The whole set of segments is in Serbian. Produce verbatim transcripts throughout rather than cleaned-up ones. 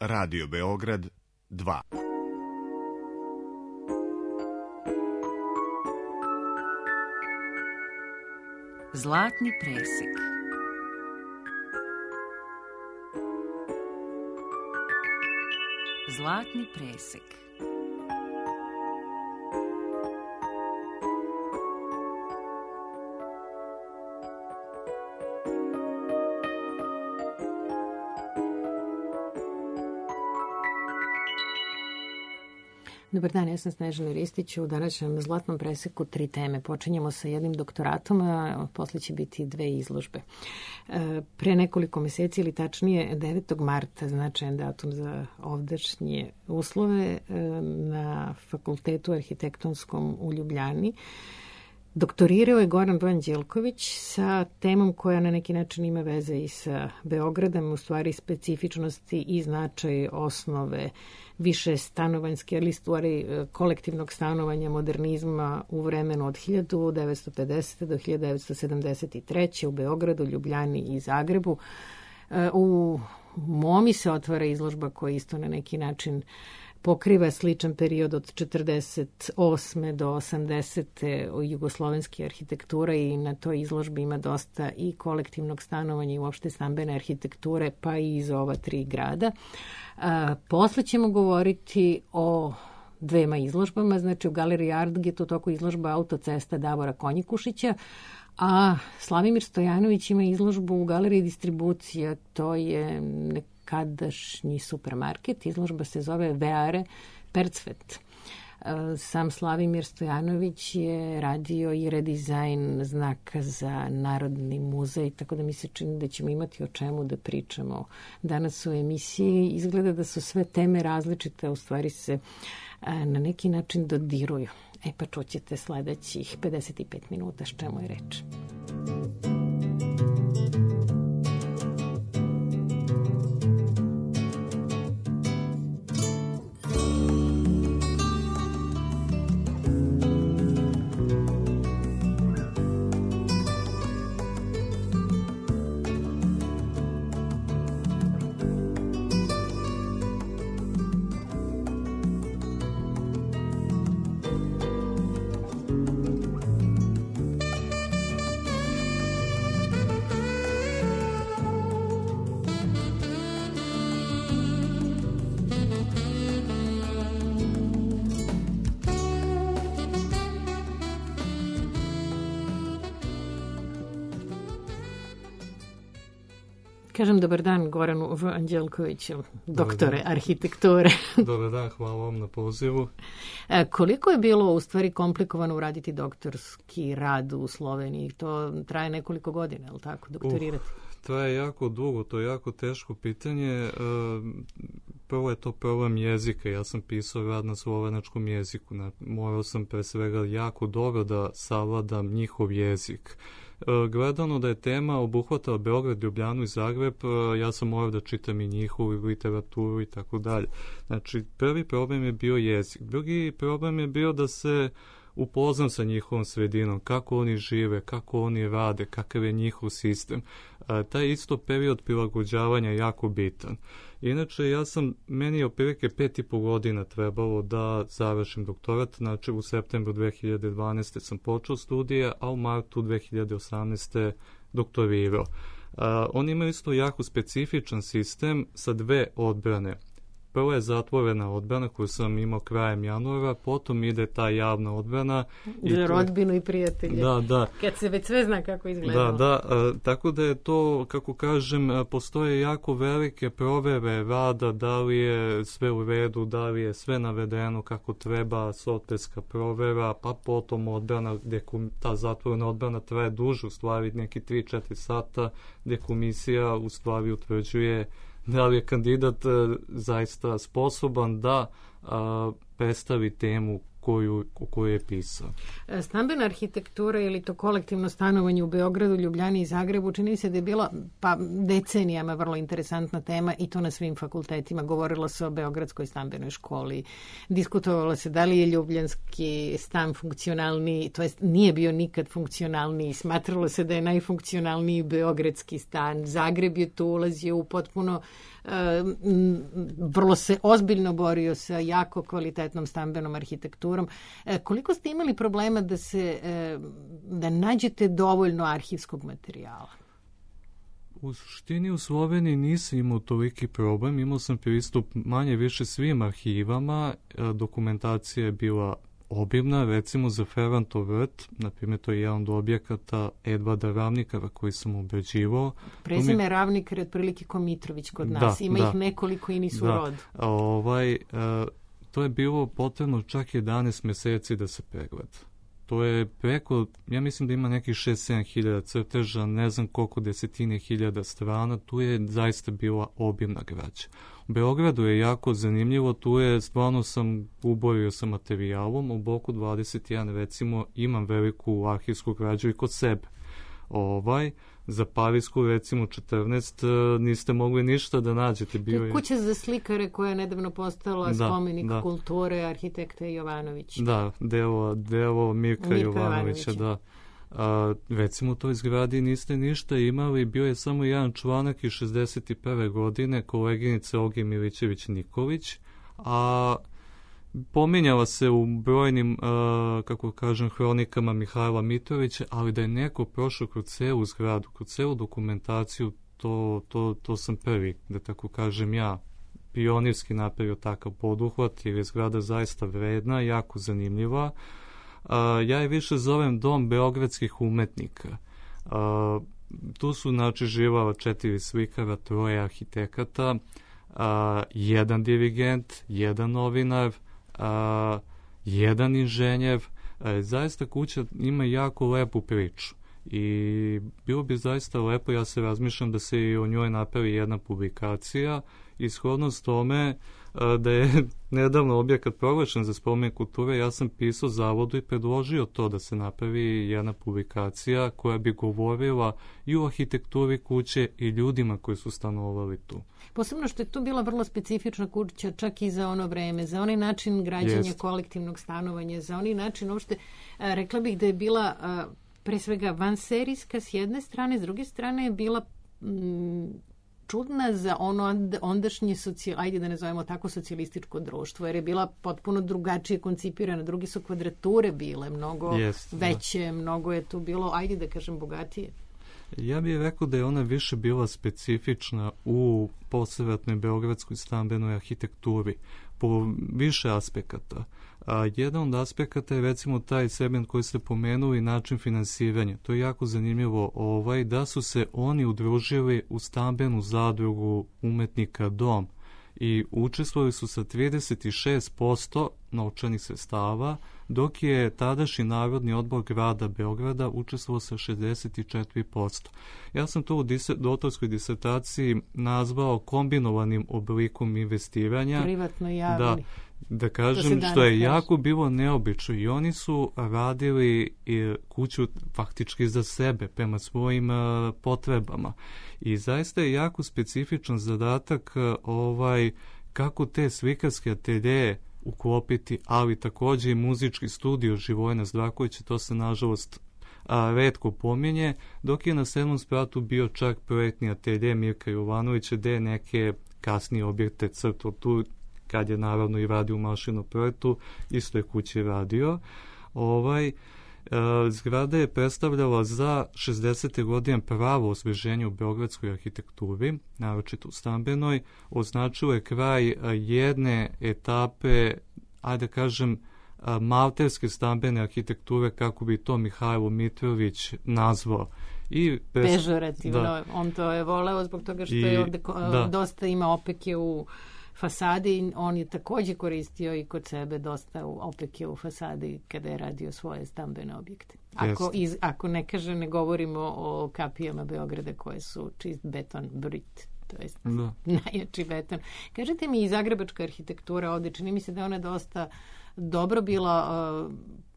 Radio Beograd dva. Zlatni presek. Zlatni presek. Dobar dan, ja sam Snežana Ristić. U današnjem Zlatnom preseku tri teme. Počinjemo sa jednim doktoratom, a posle će biti dve izložbe. Pre nekoliko meseci, ili tačnije devetog marta, značajan datum za ovdašnje uslove, na Fakultetu arhitektonskom u Ljubljani, doktorirao je Goran Anđelković sa temom koja na neki način ima veze i sa Beogradom, u stvari specifičnosti i značaj osnove više stanovanjske, ali stvari kolektivnog stanovanja modernizma u vremenu od hiljadu devetsto pedesete do hiljadu devetsto sedamdeset treće u Beogradu, Ljubljani i Zagrebu. U Momi se otvara izložba koja isto na neki način pokriva sličan period od četrdeset osme do osamdesete jugoslovenske arhitektura i na toj izložbi ima dosta i kolektivnog stanovanja i uopšte stambene arhitekture, pa i iz ova tri grada. A, posle ćemo govoriti o dvema izložbama, znači u Galeriji Art je to toko izložba Autocesta Davora Konjikušića, a Slavimir Stojanović ima izložbu u Galeriji Distribucija, to je nekadašnji supermarket, izložba se zove Veare Percvet. Sam Slavimir Stojanović je radio i redizajn znaka za Narodni muzej, tako da mi se čini da ćemo imati o čemu da pričamo danas u emisiji. Izgleda da su sve teme različite, u stvari se na neki način dodiruju. E pa čućete sledećih pedeset pet minuta s čemu je reč. Kažem dobar dan Goranu Anđelkoviću, doktore arhitekture. Dobar dan, hvala vam na pozivu. E, koliko je bilo u stvari komplikovano uraditi doktorski rad u Sloveniji? To traje nekoliko godina, je li tako, doktorirati? Uh, traje jako dugo, to je jako teško pitanje. Uh, prvo je to problem jezika. Ja sam pisao rad na slovenačkom jeziku. Morao sam pre svega jako dobro da savladam njihov jezik. Gledano da je tema obuhvatala Beograd, Ljubljanu i Zagreb, ja sam morao da čitam i njihovu literaturu i tako dalje. Znači, prvi problem je bio jezik. Drugi problem je bio da se upoznam sa njihovom sredinom, kako oni žive, kako oni rade, kakav je njihov sistem. A, taj isto period prilagođavanja je jako bitan. Inače, ja sam, meni je otprilike pet i po godina trebalo da završim doktorat, znači u septembru dve hiljade dvanaeste. sam počeo studije, a u martu dve hiljade osamnaeste. doktorirao. A, oni imaju isto jako specifičan sistem sa dve odbrane. Prvo je zatvorena odbrana koju sam imao krajem januara, potom ide ta javna odbrana. Za rodbinu i prijatelje. Da, da. Kad se već sve zna kako izgleda. Da, da. A, tako da je to, kako kažem, postoje jako velike provere rada, da li je sve u redu, da li je sve navedeno kako treba, softverska provera, pa potom odbrana, gde ta zatvorena odbrana traje duže, u stvari neki tri do četiri sata, gde komisija u stvari utvrđuje da li je kandidat uh, zaista sposoban da uh, predstavi temu koju, koju je pisao. Stambena arhitektura ili to kolektivno stanovanje u Beogradu, Ljubljani i Zagrebu, čini se da je bila pa decenijama vrlo interesantna tema i to na svim fakultetima. Govorilo se o Beogradskoj stambenoj školi, diskutovalo se da li je ljubljanski stan funkcionalniji, to jest nije bio nikad funkcionalniji, smatralo se da je najfunkcionalniji beogradski stan. Zagreb je tu ulazio u potpuno vrlo se ozbiljno borio sa jako kvalitetnom stambenom arhitekturom. Koliko ste imali problema da se da nađete dovoljno arhivskog materijala? U suštini u Sloveniji nisam imao toliki problem, imao sam pristup manje više svim arhivama, dokumentacija je bila obimna, recimo za Ferrantov vrt, na primjer to je jedan od objekata Edvarda Ravnikara koji sam obrađivao. Prezime mi... Ravnikar je otprilike ko Mitrović kod nas, da, ima da, ih nekoliko i nisu da. rod. Ovaj, to je bilo potrebno čak jedanaest meseci da se pregleda. To je preko, ja mislim da ima nekih šest sedam hiljada crteža, ne znam koliko desetine hiljada strana, tu je zaista bila obimna građa. U Beogradu je jako zanimljivo, tu je, stvarno sam uborio sa materijalom, u bloku dvadeset jedan recimo imam veliku arhivsku građu i kod sebe. Ovaj, za Parisku recimo četrnaest niste mogli ništa da nađete. Bio je kuća za slikare koja je nedavno postala da, spomenik da. kulture arhitekta Jovanovića. Da, delo, delo Mirka, Mirka Jovanovića, Jovanovića, da. A, recimo u toj zgradi niste ništa imali, bio je samo jedan članak iz šezdeset prve godine koleginice Olge Milićević-Nikolić, a pominjala se u brojnim, uh, kako kažem, hronikama Mihajla Mitrovića, ali da je neko prošao kroz celu zgradu, kroz celu dokumentaciju, to, to, to sam prvi, da tako kažem ja, pionirski napravio takav poduhvat, jer je zgrada zaista vredna, jako zanimljiva. Uh, ja je više zovem dom beogradskih umetnika. Uh, tu su, znači, živala četiri slikara, troje arhitekata, uh, jedan dirigent, jedan novinar, A, jedan inženjer, a, zaista kuća ima jako lepu priču i bilo bi zaista lepo, ja se razmišljam da se i o njoj napravi jedna publikacija, ishodnost tome a, da je nedavno objekat proglašen za spomenik kulture, ja sam pisao zavodu i predložio to da se napravi jedna publikacija koja bi govorila i o arhitekturi kuće i ljudima koji su stanovali tu. Posebno što je tu bila vrlo specifična kuća čak i za ono vreme, za onaj način građanja Jest. kolektivnog stanovanja, za onaj način uopšte, a, rekla bih da je bila a, pre svega vanserijska s jedne strane, s druge strane je bila m, čudna za ono ondašnje socijal, ajde da ne zovemo tako socijalističko društvo, jer je bila potpuno drugačije koncipirana, drugi su kvadrature bile mnogo Jest, veće, da. mnogo je tu bilo, ajde da kažem, bogatije. Ja bih rekao da je ona više bila specifična u posleratnoj beogradskoj stambenoj arhitekturi po više aspekata. A jedan od aspekata je recimo taj segment koji ste pomenuli, način finansiranja. To je jako zanimljivo, ovaj, da su se oni udružili u stambenu zadrugu umetnika Dom i učestvovali su sa trideset šest posto novčanih sredstava, dok je tadašnji Narodni odbor grada Beograda učestvovao sa šezdeset četiri posto. Ja sam to u dise, doktorskoj disertaciji nazvao kombinovanim oblikom investiranja. Privatno javni. Da, da kažem, što, što je kaži. jako bilo neobično i oni su radili i kuću faktički za sebe, prema svojim uh, potrebama. I zaista je jako specifičan zadatak uh, ovaj, kako te slikarske ateljeje uklopiti, ali takođe i muzički studio Živojina Zdravkovića, to se nažalost a, retko pominje, dok je na sedmom spratu bio čak projektni atelje Mirka Jovanovića, gde je neke kasnije objekte crto tu, kad je naravno i radio u mašinu projektu, isto je kući radio. Ovaj, e, zgrada je predstavljala za šezdesete godine pravo osveženje u beogradskoj arhitekturi, naročito u stambenoj, označilo je kraj jedne etape, ajde da kažem, malterske stambene arhitekture, kako bi to Mihajlo Mitrović nazvao. I pres... Pežorativno, da. On to je voleo zbog toga što I, je ovde da. dosta ima opeke u fasadi, on je takođe koristio i kod sebe dosta opeke u fasadi kada je radio svoje stambene objekte. Ako, iz, ako ne kaže, ne govorimo o kapijama Beograda koje su čist beton brit, to jest da. najjači beton. Kažete mi, i zagrebačka arhitektura ovde, čini mi se da je ona dosta dobro bila uh,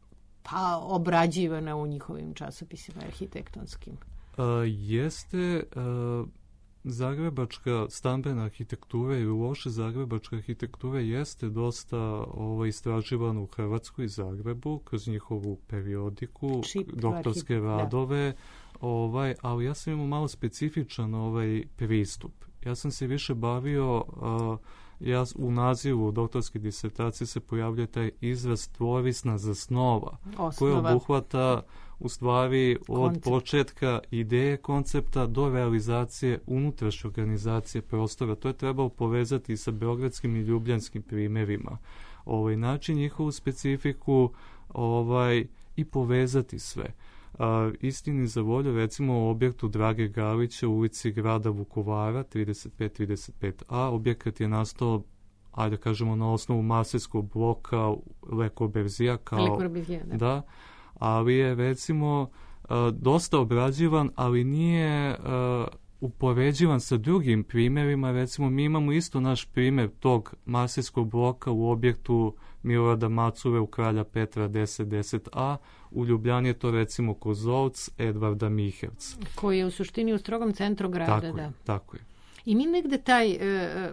pa obrađivana u njihovim časopisima arhitektonskim. Uh, jeste... Uh... Zagrebačka stambena arhitektura ili loše zagrebačka arhitektura jeste dosta ovaj, istraživana u Hrvatskoj i Zagrebu kroz njihovu periodiku, Čip, doktorske arhit... radove, da. ovaj, ali ja sam imao malo specifičan ovaj pristup. Ja sam se više bavio, uh, ja u nazivu doktorske disertacije se pojavljuje taj izraz tvorisna zasnova, koja obuhvata u stvari od koncept. Početka ideje koncepta do realizacije unutrašnje organizacije prostora. To je trebalo povezati i sa beogradskim i ljubljanskim primjerima. Ovaj način, njihovu specifiku ovaj, i povezati sve. A, istini za volju, recimo u objektu Drage Galića u ulici grada Vukovara, trideset pet trideset pet a, objekat je nastao, ajde kažemo, na osnovu Maserskog bloka Le Corbusier, kao, Le Corbusier, da. da, ali je recimo a, dosta obrađivan, ali nije a, upoređivan sa drugim primjerima. Recimo, mi imamo isto naš primjer tog Maserskog bloka u objektu Milorada Macure u Kralja Petra deset deset a, u Ljubljani je to recimo Kozovc Edvarda Mihevca. Koji je u suštini u strogom centru grada. Tako da. je, tako je. I mi negde taj, e,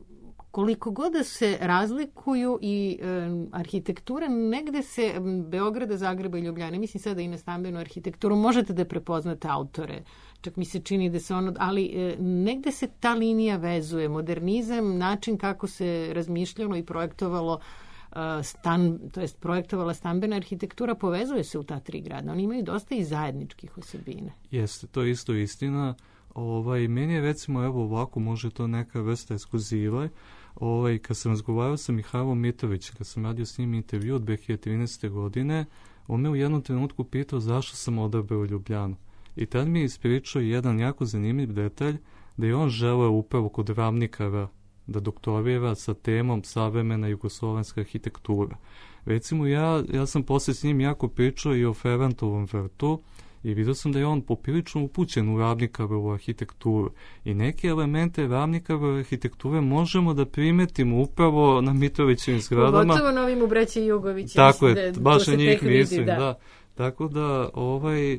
koliko god da se razlikuju i e, arhitektura, negde se Beograda, Zagreba i Ljubljane, mislim sada i na stambenu arhitekturu, možete da prepoznate autore. Čak mi se čini da se ono, ali e, negde se ta linija vezuje. Modernizam, način kako se razmišljalo i projektovalo stan, to jest projektovala stambena arhitektura, povezuje se u ta tri grada. Oni imaju dosta i zajedničkih osobina. Jeste, to je isto istina. Ovaj, meni je recimo, evo ovako, može to neka vrsta ekskluziva. Ovaj, kad sam razgovarao sa Mihajlom Mitrovićem, kad sam radio s njim intervju od dve hiljade trinaeste. godine, on me u jednom trenutku pitao zašto sam odabrao Ljubljanu. I tad mi je ispričao jedan jako zanimljiv detalj, da je on želeo upravo kod Ravnikara da doktorira sa temom savremena jugoslovenska arhitektura. Recimo, ja, ja sam posle s njim jako pričao i o Ferrantovom vrtu i vidio sam da je on poprilično upućen u Ravnikarovu arhitekturu. I neke elemente Ravnikarove arhitekture možemo da primetimo upravo na Mitrovićevim zgradama. Pogotovo na ovim u braći Jugovića. Tako je, da, baš na njih mislim, da. da. Tako da, ovaj...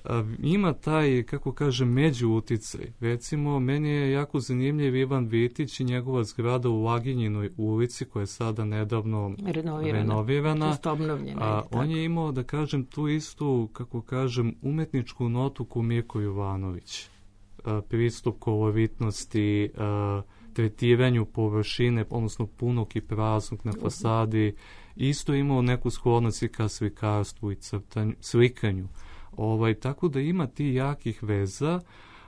ima taj, kako kažem, među uticaj. Recimo, meni je jako zanimljiv Ivan Vitić i njegova zgrada u Laginjinoj ulici, koja je sada nedavno renovirana. renovirana. Čisto obnovljena. A, on je imao, da kažem, tu istu, kako kažem, umetničku notu ko Mirko Jovanović. A, pristup koloritnosti, a, tretiranju površine, odnosno punog i praznog na fasadi. Isto je imao neku sklonost i ka slikarstvu i crtanju, slikanju. Ovaj, tako da ima ti jakih veza.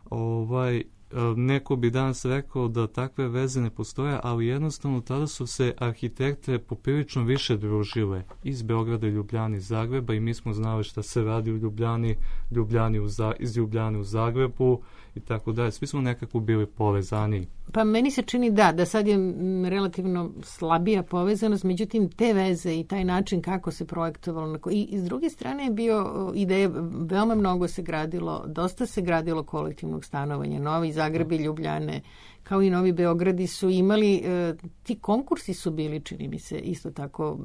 Ovaj, neko bi danas rekao da takve veze ne postoje, ali jednostavno tada su se arhitekte poprilično više družile iz Beograda, Ljubljane i Zagreba i mi smo znali šta se radi u Ljubljani, Ljubljani u Za, iz Ljubljane u Zagrebu i tako dalje. Svi smo nekako bili povezani. Pa meni se čini da, da sad je relativno slabija povezanost, međutim te veze i taj način kako se projektovalo. I, i s druge strane je bio ideja, veoma mnogo se gradilo, dosta se gradilo kolektivnog stanovanja. Novi Zagreb i Ljubljane, kao i Novi Beogradi su imali, e, ti konkursi su bili, čini mi se, isto tako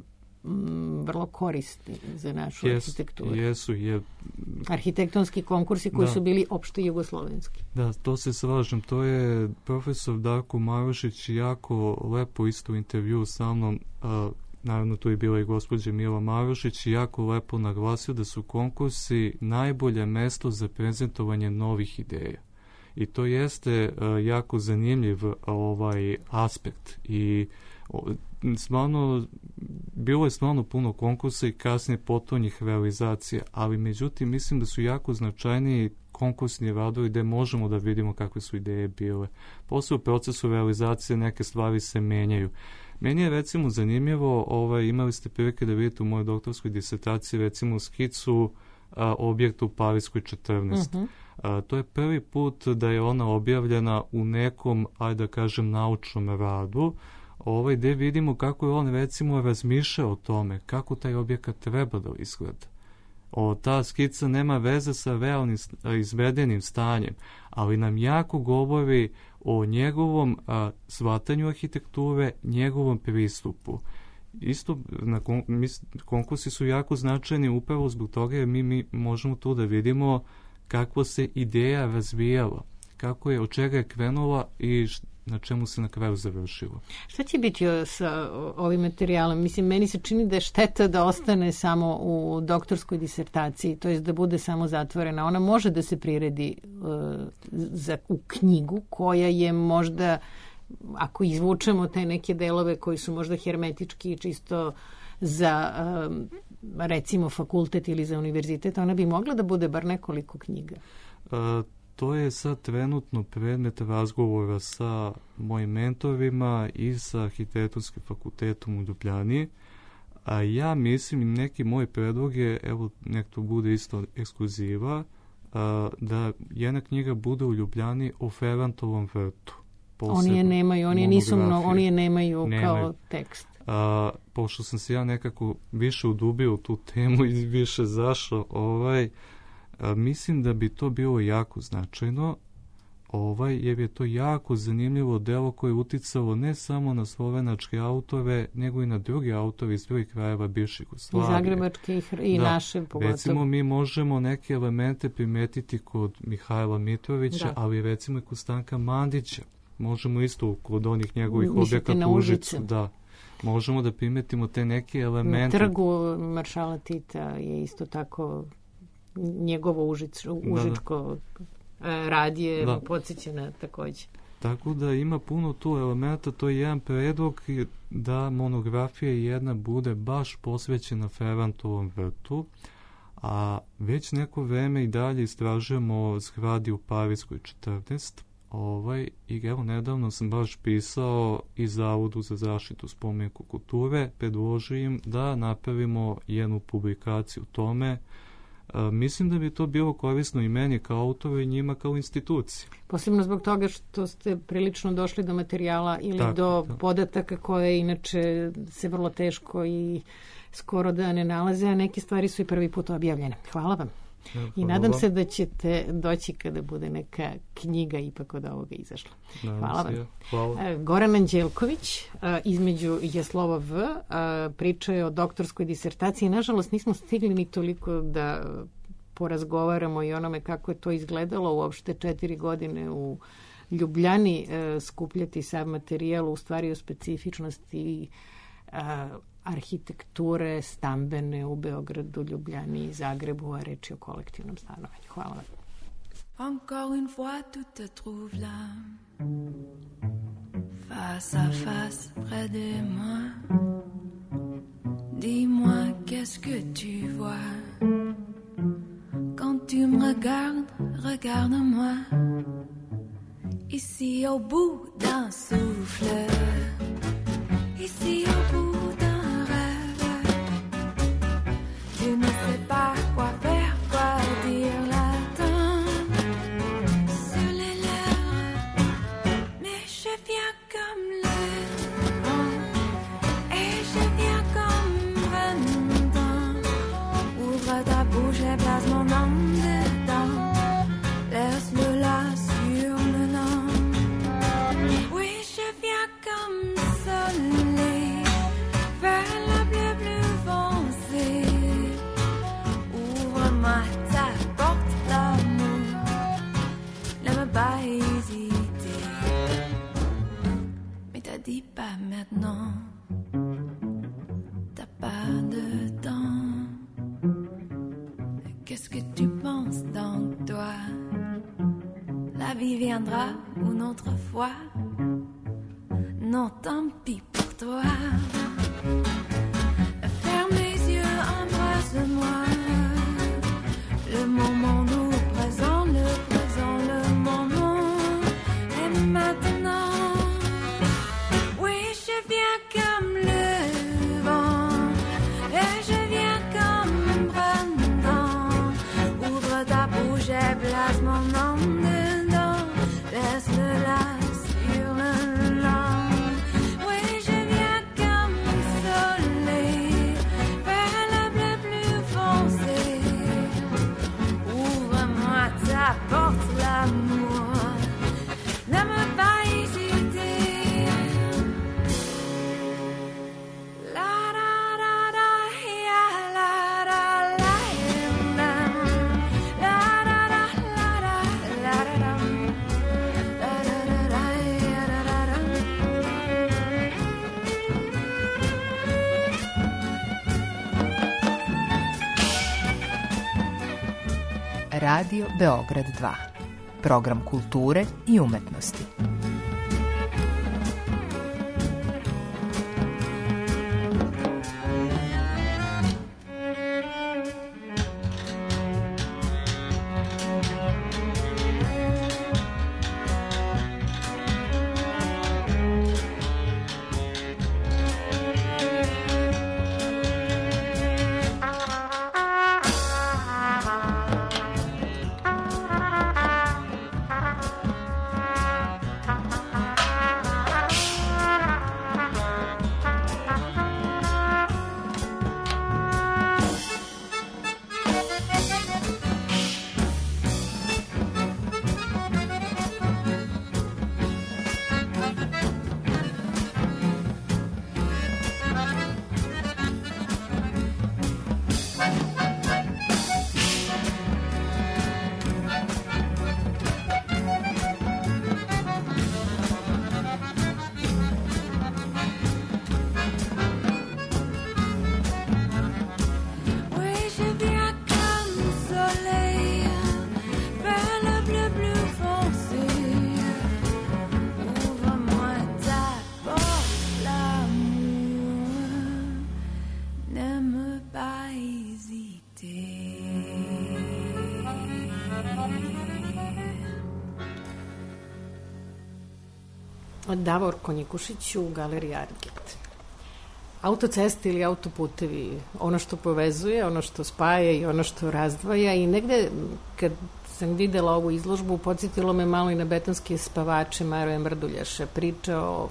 m, vrlo korisni za našu yes, arhitekturu. Jesu, je... Arhitektonski konkursi koji da. su bili opšte jugoslovenski. Da, to se slažem. To je profesor Darko Marušić jako lepo isto u intervju sa mnom, a, naravno tu je bila i gospođa Mila Marušić, jako lepo naglasio da su konkursi najbolje mesto za prezentovanje novih ideja. I to jeste uh, jako zanimljiv uh, ovaj aspekt i uh, stvarno, bilo je stvarno puno konkursa i kasnije potonjih realizacija, ali međutim mislim da su jako značajniji konkursni radovi gde možemo da vidimo kakve su ideje bile. Posle u procesu realizacije neke stvari se menjaju. Meni je recimo zanimljivo, ovaj, imali ste prilike da vidite u mojoj doktorskoj disertaciji recimo skicu a, objekta u Pariskoj četrnaest. Uh-huh. A, to je prvi put da je ona objavljena u nekom, ajde da kažem, naučnom radu, ovaj, gde vidimo kako je on recimo razmišljao o tome, kako taj objekat treba da izgleda. O, ta skica nema veze sa realnim izvedenim stanjem, ali nam jako govori o njegovom a, shvatanju arhitekture, njegovom pristupu. Isto, na kon, mis, konkursi su jako značajni upravo zbog toga jer mi, mi možemo tu da vidimo kako se ideja razvijala, kako je, od čega je krenula i na čemu se na kraju završilo. Šta će biti sa ovim materijalom? Mislim, meni se čini da je šteta da ostane samo u doktorskoj disertaciji, to jest da bude samo zatvorena. Ona može da se priredi uh, za, u knjigu koja je možda, ako izvučemo te neke delove koji su možda hermetički čisto za um, recimo fakultet ili za univerzitet, ona bi mogla da bude bar nekoliko knjiga. Uh, To je sad trenutno predmet razgovora sa mojim mentorima i sa Arhitektonskim fakultetom u Ljubljani. A ja mislim, neki moj predlog je, evo, nek to bude isto ekskluziva, a, da jedna knjiga bude u Ljubljani o Ferrantovom vrtu. Oni je nemaju, oni je nisu mnogo, oni je nemaju, nemaju kao tekst. A, pošto sam se ja nekako više udubio u tu temu i više zašao, ovaj, a, mislim da bi to bilo jako značajno, ovaj, jer je to jako zanimljivo delo koje je uticalo ne samo na slovenačke autore, nego i na druge autore iz drugih krajeva bivše Jugoslavije. I zagrebačke i da, naše pogotovo. Recimo, mi možemo neke elemente primetiti kod Mihajla Mitrovića, da. Ali recimo i kod Stanka Mandića. Možemo isto kod onih njegovih objekata u Užicu. Da. Možemo da primetimo te neke elemente. Na trgu maršala Tita je isto tako njegovo užič, užičko da, da. radije da. Podsjećena takođe. Tako da ima puno tu elementa, to je jedan predlog da monografija jedna bude baš posvećena Ferrantovom vrtu, a već neko vreme i dalje istražujemo zgradi u Pariskoj četrnaest. Ovaj, i evo, nedavno sam baš pisao i Zavodu za zaštitu spomenika kulture, predložio im da napravimo jednu publikaciju o tome. E, mislim da bi to bilo korisno i meni kao autoru i njima kao instituciji. Posebno zbog toga što ste prilično došli do materijala ili tako, do tako. podataka koje inače se vrlo teško i skoro da ne nalaze, a neke stvari su i prvi put objavljene. Hvala vam. Ja, I nadam se da ćete doći kada bude neka knjiga ipak od ovoga izašla. Hvala vam. Hvala. Goran Anđelković, između Jaslova V, pričao je o doktorskoj disertaciji. Nažalost, nismo stigli ni toliko da porazgovaramo i onome kako je to izgledalo uopšte četiri godine u Ljubljani skupljati sav materijal, u stvari o specifičnosti arhitekture stambene u Beogradu, Ljubljani i Zagrebu, a reč je o kolektivnom stanovanju. Hvala vam. Encore une fois, tout te trouve là, face à face, près de moi. Dis-moi, qu'est-ce que tu vois quand tu me regardes, regarde-moi. Ici au bout d'un souffle, ici au bout d'un rêve, tu ne sais pas quoi faire, quoi dire là-dedans sur les lèvres, mais je viens comme le vent et je viens comme printemps. Ouvre ta bouche et place mon nom dedans, laisse-le là sur le nom. Oui, je viens comme soleil vers la bleue bleu foncé. Ouvre-moi ta porte d'amour, n'aime pas hésiter. Mais t'as dit pas maintenant, t'as pas de temps. Qu'est-ce que tu penses donc toi? La vie viendra une autre fois. Non, tant pis pour toi. Ferme les yeux, embrasse-moi. Le moment nous présent, le présent, le moment est maintenant. Oui, je viens comme le vent et je viens comme printemps. Ouvre ta bouche et place mon nom dedans. Laisse-le là sur le long. Oui, je viens comme Radio Beograd dva, program kulture i umetnosti. Davor Konjikušić u Galeriji Arget. Autoceste ili autoputevi, ono što povezuje, ono što spaja i ono što razdvaja, i negde kad sam videla ovu izložbu podsjetilo me malo i na betonske spavače Maroja Mrduljaša, priča o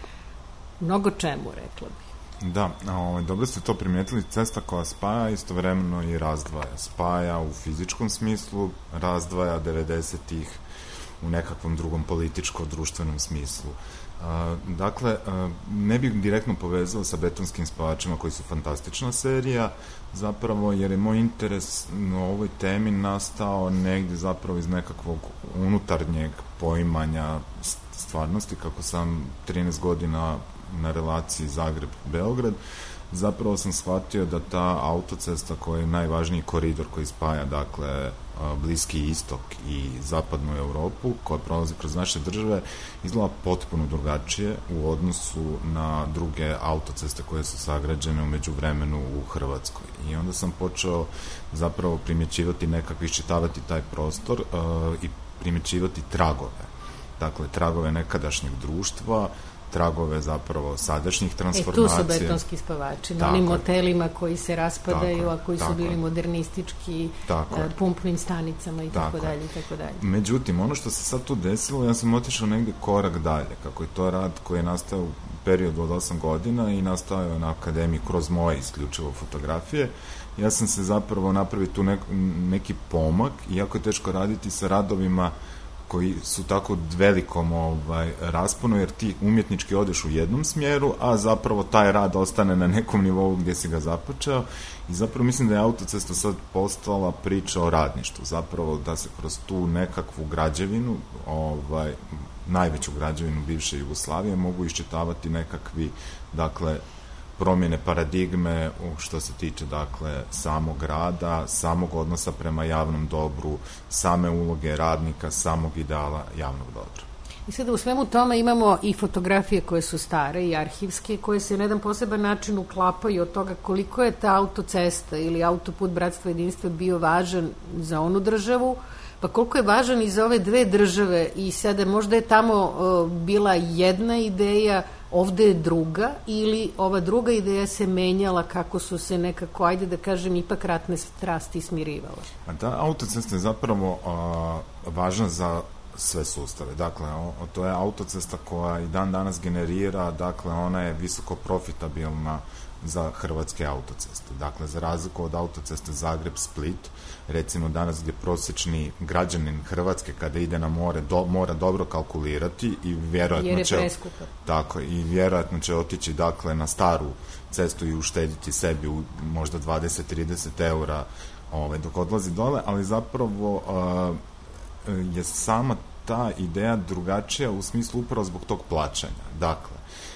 mnogo čemu, rekla bih. Da, ovaj, dobro ste to primijetili, cesta koja spaja istovremeno i razdvaja. Spaja u fizičkom smislu, razdvaja devedesetih u nekakvom drugom političko-društvenom smislu. A, dakle, a, ne bih direktno povezao sa betonskim spavačima koji su fantastična serija, zapravo jer je moj interes na ovoj temi nastao negdje zapravo iz nekakvog unutarnjeg poimanja stvarnosti, kako sam trinaest godina na relaciji Zagreb-Beograd, zapravo sam shvatio da ta autocesta koja je najvažniji koridor koji spaja, dakle, Bliski istok i zapadnu Europu, koja prolazi kroz naše države, izgleda potpuno drugačije u odnosu na druge autoceste koje su sagrađene u međuvremenu u Hrvatskoj. I onda sam počeo zapravo primjećivati nekako, iščitavati taj prostor uh, i primjećivati tragove. Dakle, tragove nekadašnjeg društva, tragove zapravo sadašnjih transformacija. E, tu su betonski spavači, na onim motelima koji se raspadaju, tako, a koji su bili modernistički, tako, pumpnim stanicama i tako, tako dalje i tako dalje. Međutim, ono što se sad tu desilo, ja sam otišao negdje korak dalje, kako je to rad koji je nastao u periodu od osam godina i nastao je na akademiji kroz moje isključivo fotografije. Ja sam se zapravo napravio tu nek, neki pomak, iako je teško raditi sa radovima koji su tako velikom ovaj, rasponu, jer ti umjetnički odeš u jednom smjeru, a zapravo taj rad ostane na nekom nivou gdje si ga započeo, i zapravo mislim da je autocesta sad postala priča o radništvu, zapravo da se kroz tu nekakvu građevinu, ovaj, najveću građevinu bivše Jugoslavije, mogu iščitavati nekakvi, dakle, promjene paradigme što se tiče, dakle, samog rada, samog odnosa prema javnom dobru, same uloge radnika, samog ideala javnog dobra. I sada u svemu tome imamo i fotografije koje su stare i arhivske, koje se na jedan poseban način uklapaju od toga koliko je ta autocesta ili autoput Bratstva i jedinstva bio važan za onu državu, pa koliko je važan i za ove dve države, i sada možda je tamo uh, bila jedna ideja, ovde je druga, ili ova druga ideja se menjala kako su se nekako, ajde da kažem, ipak ratne strasti smirivala. A ta autocesta je zapravo a, važna za sve sustave. Dakle, o, to je autocesta koja i dan danas generira, dakle, ona je visoko profitabilna za hrvatske autoceste. Dakle, za razliku od autoceste Zagreb-Split, recimo danas gdje prosječni građanin Hrvatske kada ide na more do, mora dobro kalkulirati i vjerojatno će, tako, i vjerojatno će otići, dakle, na staru cestu i uštediti sebi u možda dvadeset do trideset eura ovaj, dok odlazi dole, ali zapravo uh, je sama ta ideja drugačija u smislu upravo zbog tog plaćanja. Dakle,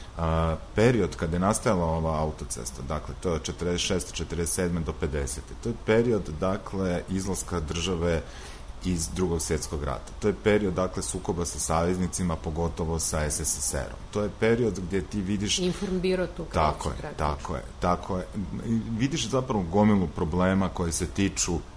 A, period kada je nastajala ova autocesta, dakle, to je od četrdeset šeste četrdeset sedme do pedesete. To je period, dakle, izlaska države iz Drugog svjetskog rata. To je period, dakle, sukoba sa saveznicima, pogotovo sa es es es erom. To je period gdje ti vidiš... Informbiro tu kreće. Tako je, tako je, tako je. Vidiš zapravo gomilu problema koji se tiču uh,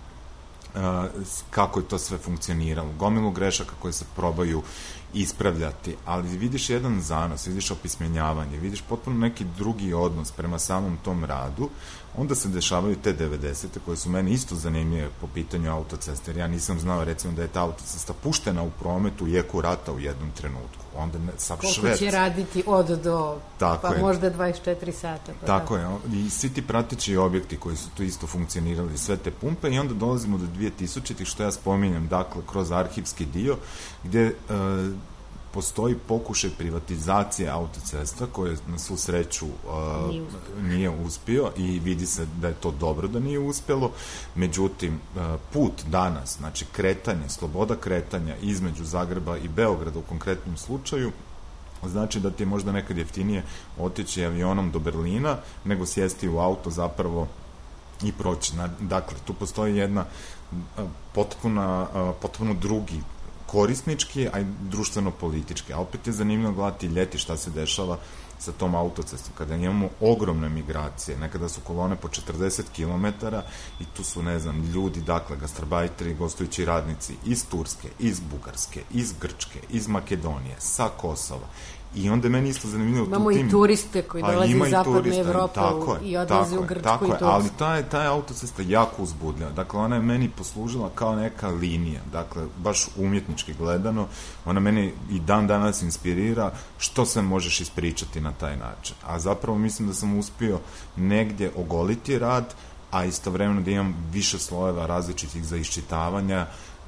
kako je to sve funkcioniralo. Gomilu grešaka koje se probaju ispravljati, ali vidiš jedan zanos, vidiš opismenjavanje, vidiš potpuno neki drugi odnos prema samom tom radu. Onda se dešavaju te devedesete koje su meni isto zanimljive po pitanju autoceste, jer ja nisam znao recimo da je ta autocesta puštena u promet u jeku rata u jednom trenutku. Onda ne, sav koliko šverc. Će raditi od do, tako pa je. Možda dvadeset četiri sata. Pa tako je, i svi ti prateći objekti koji su tu isto funkcionirali, sve te pumpe, i onda dolazimo do dve tisućitih, što ja spominjem, dakle, kroz arhivski dio, gdje e, postoji pokušaj privatizacije autocesta koje na svu sreću uh, nije, uspio. nije uspio i vidi se da je to dobro da nije uspjelo. Međutim, uh, put danas, znači kretanje, sloboda kretanja između Zagreba i Beograda u konkretnom slučaju, znači da ti je možda nekad jeftinije otići avionom do Berlina nego sjesti u auto zapravo i proći. Dakle, tu postoji jedna uh, potpuna, uh, potpuno drugi korisnički, a i društveno-politički. A opet je zanimljivo gledati ljeti šta se dešava sa tom autocestom. Kada imamo ogromne migracije, nekada su kolone po četrdeset kilometara i tu su, ne znam, ljudi, dakle, gastarbajteri, gostujući radnici iz Turske, iz Bugarske, iz Grčke, iz Makedonije, sa Kosova. I onda je meni isto zanimljivo... Imamo i turiste koji dolaze iz zapadne Evrope i odlaze u Grčku i Tursku. Ali ta je, ta je autocesta jako uzbudljiva. Dakle, ona je meni poslužila kao neka linija. Dakle, baš umjetnički gledano. Ona meni i dan danas inspirira što se možeš ispričati na taj način. A zapravo mislim da sam uspio negdje ogoliti rad, a istovremeno da imam više slojeva različitih za iščitavanja,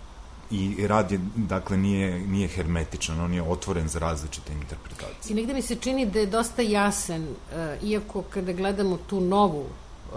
i rad je, dakle, nije, nije hermetičan, on je otvoren za različite interpretacije. I negde mi se čini da je dosta jasan, iako kada gledamo tu novu,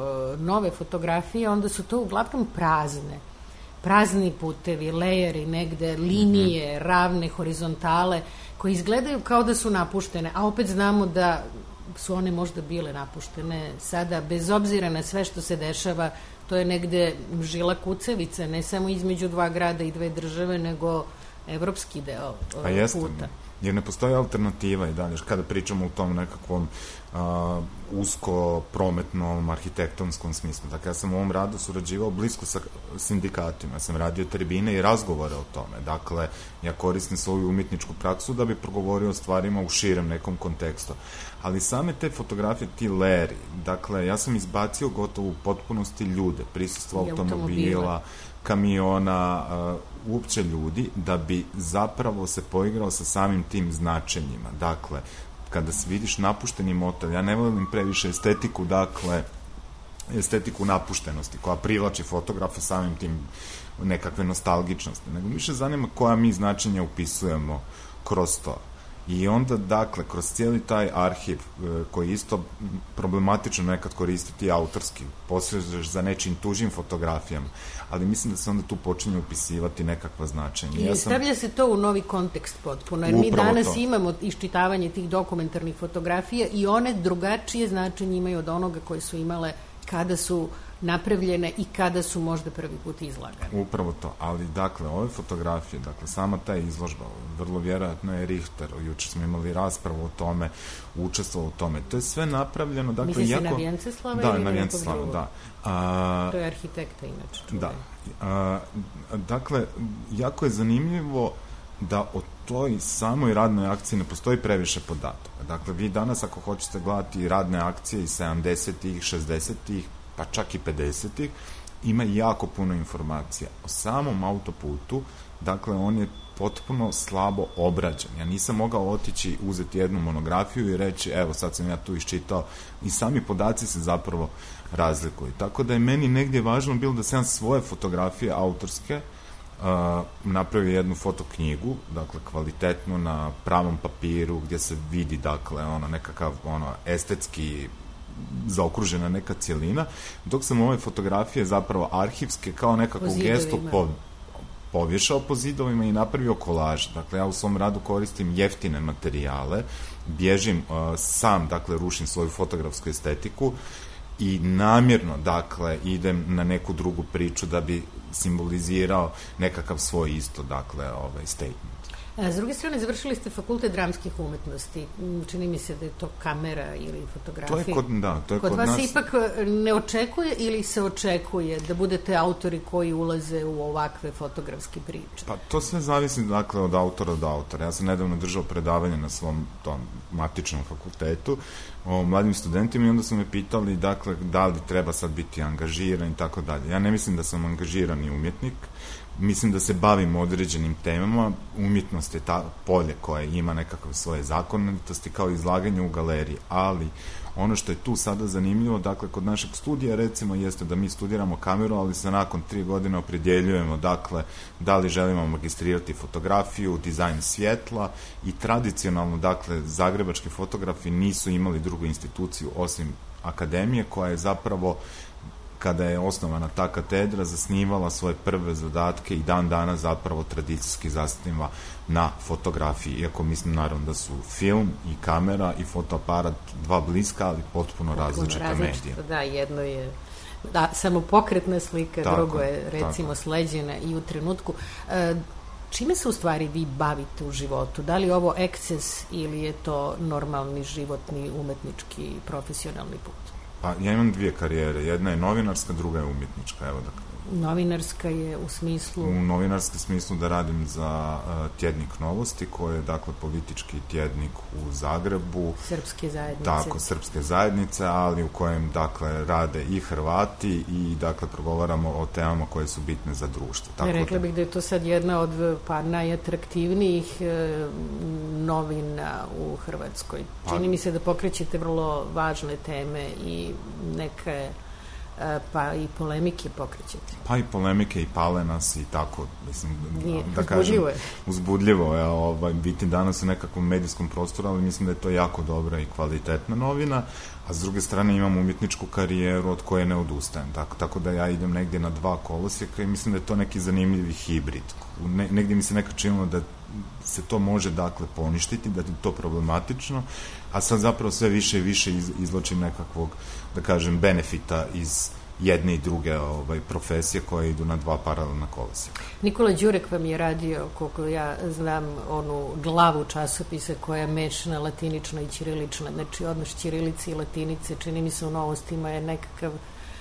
nove fotografije, onda su to uglavnom prazne. Prazni putevi, lejeri negde, linije, mm-hmm. ravne, horizontale, koje izgledaju kao da su napuštene, a opet znamo da su one možda bile napuštene sada, bez obzira na sve što se dešava. To je negde žila kucavica, ne samo između dva grada i dve države, nego evropski deo puta. A jeste, jer ne postoji alternativa i dalje. Kada pričamo u tom nekakvom a, usko prometnom, arhitektonskom smislu. Dakle, ja sam u ovom radu surađivao blisko sa sindikatima. Ja sam radio tribine i razgovore o tome. Dakle, ja koristim svoju umjetničku praksu da bi progovorio o stvarima u širem nekom kontekstu. Ali same te fotografije, ti leri, dakle, ja sam izbacio gotovo u potpunosti ljude, prisustvo automobila, kamiona, uh, uopće ljudi, da bi zapravo se poigrao sa samim tim značenjima. Dakle, kada se vidiš napušteni motel, ja ne volim previše estetiku, dakle, estetiku napuštenosti, koja privlači fotografa samim tim nekakve nostalgičnosti, nego više zanima koja mi značenja upisujemo kroz to. I onda, dakle, kroz cijeli taj arhiv, koji isto problematično nekad koristiti autorski, posvežeš za nečim tužim fotografijama, ali mislim da se onda tu počinje upisivati nekakva značenja. I ja sam... stavlja se to u novi kontekst potpuno, jer mi danas to. imamo iščitavanje tih dokumentarnih fotografija i one drugačije značenje imaju od onoga koje su imale kada su napravljene i kada su možda prvi put izlagane. Upravo to, ali dakle, ove fotografije, dakle, sama ta izložba, vrlo vjerojatno je Richter, jučer smo imali raspravu o tome, učestvovao u tome, to je sve napravljeno, dakle, misli jako... se na Vjenceslava da, ili na Vjenceslava, da. A, to je arhitekta inače. Čuvaj. Da. A, dakle, jako je zanimljivo da o toj samoj radnoj akciji ne postoji previše podataka. Dakle, vi danas ako hoćete gledati radne akcije iz sedamdesetih, šezdesetih, pa čak i pedesetih, ima jako puno informacija. O samom autoputu, dakle, on je potpuno slabo obrađen. Ja nisam mogao otići, uzeti jednu monografiju i reći, evo, sad sam ja tu iščitao, i sami podaci se zapravo razlikuju. Tako da je meni negdje važno bilo da sam svoje fotografije autorske Uh, napravio jednu fotoknjigu, dakle, kvalitetnu, na pravom papiru, gdje se vidi, dakle, ono, nekakav, ono, estetski zaokružena neka cijelina, dok sam ove fotografije zapravo arhivske kao nekakvu gestu po, povješao po zidovima i napravio kolaž. Dakle, ja u svom radu koristim jeftine materijale, bježim uh, sam, dakle, rušim svoju fotografsku estetiku i namjerno, dakle, idem na neku drugu priču da bi simbolizirao nekakav svoj isto, dakle, ovaj statement. S druge strane, završili ste fakultet dramskih umetnosti. Čini mi se da je to kamera ili fotografija. To je kod, da, to je kod, kod vas nas... se ipak ne očekuje ili se očekuje da budete autori koji ulaze u ovakve fotografske priče? Pa to sve zavisi, dakle, od autora do autora. Ja sam nedavno držao predavanje na svom tom matičnom fakultetu o mladim studentima i onda su me pitali, dakle, da li treba sad biti angažiran i tako dalje. Ja ne mislim da sam angažirani umjetnik, mislim da se bavim određenim temama, umjetnost je ta polje koje ima nekakve svoje zakonitosti kao izlaganje u galeriji, ali ono što je tu sada zanimljivo, dakle, kod našeg studija, recimo, jeste da mi studiramo kameru, ali se nakon tri godine opredjeljujemo, dakle, da li želimo magistrirati fotografiju, dizajn svjetla i tradicionalno, dakle, zagrebački fotografi nisu imali drugu instituciju osim akademije, koja je zapravo, kada je osnovana ta katedra, zasnivala svoje prve zadatke i dan dana zapravo tradicijski zasniva na fotografiji, iako mislim naravno da su film i kamera i fotoaparat dva bliska, ali potpuno različita medija. Da, jedno je da, samo pokretna slika, tako, drugo je recimo tako sleđena i u trenutku. E, čime se u stvari vi bavite u životu? Da li je ovo eksces ili je to normalni životni, umetnički, profesionalni put? Pa ja imam dvije karijere, jedna je novinarska, druga je umjetnička, evo da. Novinarska je u smislu? U novinarskom smislu da radim za uh, tjednik Novosti, koji je, dakle, politički tjednik u Zagrebu. Srpske zajednice. Tako, srpske zajednice, ali u kojem, dakle, rade i Hrvati i, dakle, progovaramo o temama koje su bitne za društvo. Tako rekla bih da je to sad jedna od pa najatraktivnijih e, novina u Hrvatskoj. Čini pa, mi se da pokrećete vrlo važne teme i neke pa i polemike pokrećete. Pa i polemike i pale nas i tako, mislim, Nije, da kažem, uzbudljivo je ovaj, biti danas u nekakvom medijskom prostoru, ali mislim da je to jako dobra i kvalitetna novina, a s druge strane imam umjetničku karijeru od koje ne odustajem, tako, tako da ja idem negdje na dva kolosijeka i mislim da je to neki zanimljivi hibrid. Ne, negdje mi se nekad činilo da se to može, dakle, poništiti, da je to problematično, a sad zapravo sve više i više iz, izločim nekakvog, da kažem, benefita iz jedne i druge ovaj, profesije koje idu na dva paralelna kolosijeka. Nikola Đurek vam je radio, koliko ja znam, onu glavu časopisa koja je mešana latinična i ćirilična, znači odnos ćirilice i latinice, čini mi se u Novostima je nekakav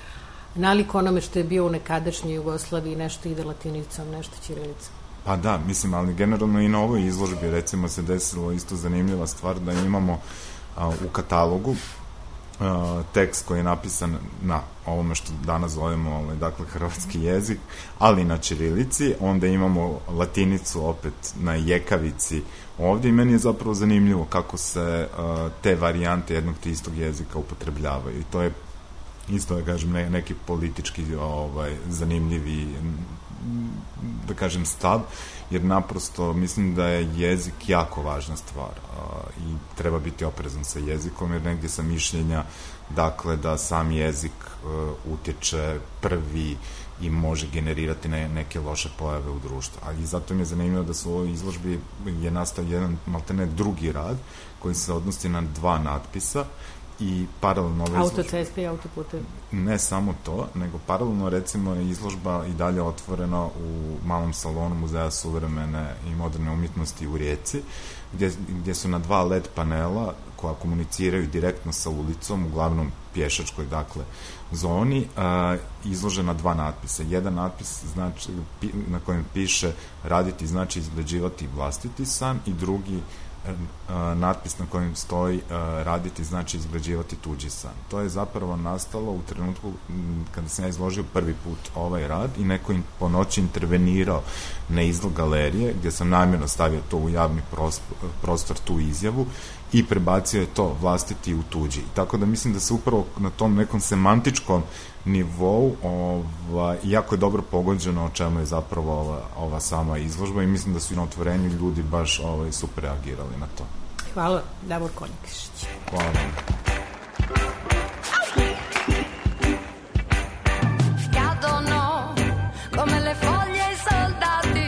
nalik onome što je bio u nekadašnjoj Jugoslaviji, nešto ide latinicom, nešto ćirilicom. Pa da, mislim, ali generalno i na ovoj izložbi, recimo, se desilo isto zanimljiva stvar da imamo a, u katalogu a, tekst koji je napisan na ovome što danas zovemo, ovaj, dakle, hrvatski jezik, ali na ćirilici, onda imamo latinicu opet na jekavici ovdje i meni je zapravo zanimljivo kako se a, te varijante jednog te istog jezika upotrebljavaju i to je isto, da kažem, ne, neki politički ovaj, zanimljivi, da kažem, stav, jer naprosto mislim da je jezik jako važna stvar a, i treba biti oprezan sa jezikom, jer negdje sam mišljenja, dakle, da sam jezik a, utječe prvi i može generirati ne, neke loše pojave u društvu. Ali zato mi je zanimljivo da su u ovoj izložbi je nastao jedan, maltene, drugi rad koji se odnosi na dva natpisa i paralelno ove izložbe. Autoceste i autopute. Ne samo to, nego paralelno, recimo, je izložba i dalje otvorena u malom salonu Muzeja suvremene i moderne umjetnosti u Rijeci, gdje, gdje su na dva L E D panela koja komuniciraju direktno sa ulicom, uglavnom pješačkoj, dakle, zoni, a, izložena dva natpisa. Jedan natpis, znači, na kojem piše raditi znači izgrađivati vlastiti san, i drugi natpis na kojem stoji raditi znači izgrađivati tuđi san. To je zapravo nastalo u trenutku kada sam ja izložio prvi put ovaj rad i neko in, po noći intervenirao na izlog galerije, gdje sam namjerno stavio to u javni prostor, prostor tu izjavu, i prebacio je to vlastiti u tuđi. Tako da mislim da se upravo na tom nekom semantičkom nivou ova, jako je dobro pogođeno o čemu je zapravo ova, ova sama izložba, i mislim da su i na otvorenju ljudi baš ovaj, super reagirali na to. Hvala, Davor Konjikišić. Hvala vam. Cadono come le foglie i soldati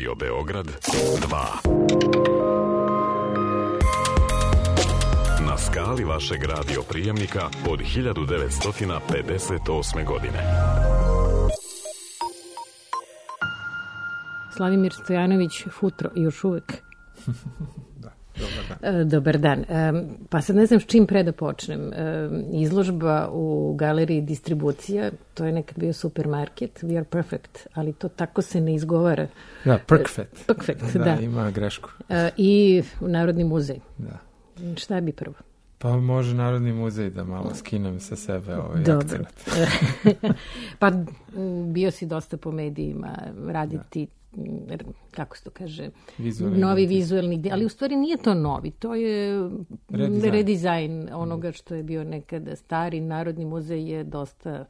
Radio Beograd dva. Na skali vašeg radio prijemnika od hiljadu devetsto pedeset osme godine. Slavimir Stojanović, Futro, još uvek. Da, dobar dan. Dobar dan. Pa sad ne znam s čim pre da počnem. Izložba u galeriji Distribucija, to je nekad bio supermarket, We are perfect, ali to tako se ne izgovara. Da, perfect. Perfect, da. Da, ima grešku. I Narodni muzej. Da. Šta bi prvo? Pa može Narodni muzej da malo skinem sa sebe ovaj akcent. Pa bio si dosta po medijima, raditi, da. Kako se to kaže, vizualni novi identitet. Vizualni, ali u stvari nije to novi, to je redizajn, redizajn onoga što je bio nekada stari. Narodni muzej je dosta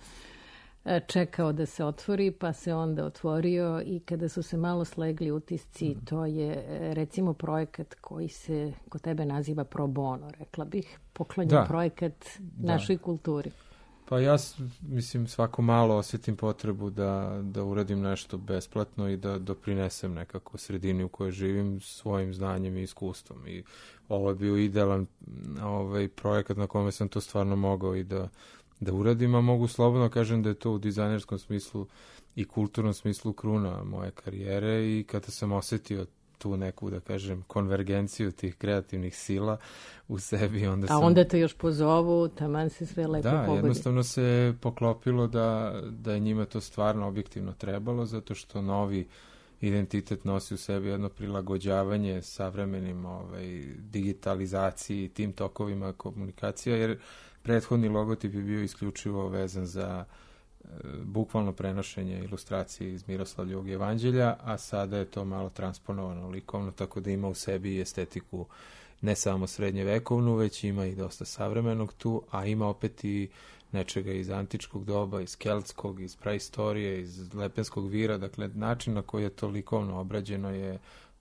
čekao da se otvori, pa se onda otvorio i kada su se malo slegli utisci, mm. to je recimo projekat koji se kod tebe naziva pro bono, rekla bih, poklonjen projekat našoj da. kulturi. Pa ja, mislim, svako malo osjetim potrebu da, da uradim nešto besplatno i da doprinesem nekako sredini u kojoj živim svojim znanjem i iskustvom. I ovo je bio idealan ovaj, projekat na kome sam to stvarno mogao i da da uradim, a mogu slobodno kažem da je to u dizajnerskom smislu i kulturnom smislu kruna moje karijere i kada sam osjetio tu neku, da kažem, konvergenciju tih kreativnih sila u sebi, onda sam... A onda te još pozovu, taman se sve lepo da, pogodi. Da, jednostavno se poklopilo da, da je njima to stvarno objektivno trebalo, zato što novi identitet nosi u sebi jedno prilagođavanje savremenim ovaj, digitalizaciji i tim tokovima komunikacija, jer prethodni logotip je bio isključivo vezan za e, bukvalno prenošenje ilustracije iz Miroslavljevog evanđelja, a sada je to malo transponovano likovno, tako da ima u sebi i estetiku ne samo srednjevekovnu, već ima i dosta savremenog tu, a ima opet i nečega iz antičkog doba, iz keltskog, iz praistorije, iz lepenskog vira, dakle način na koji je to likovno obrađeno je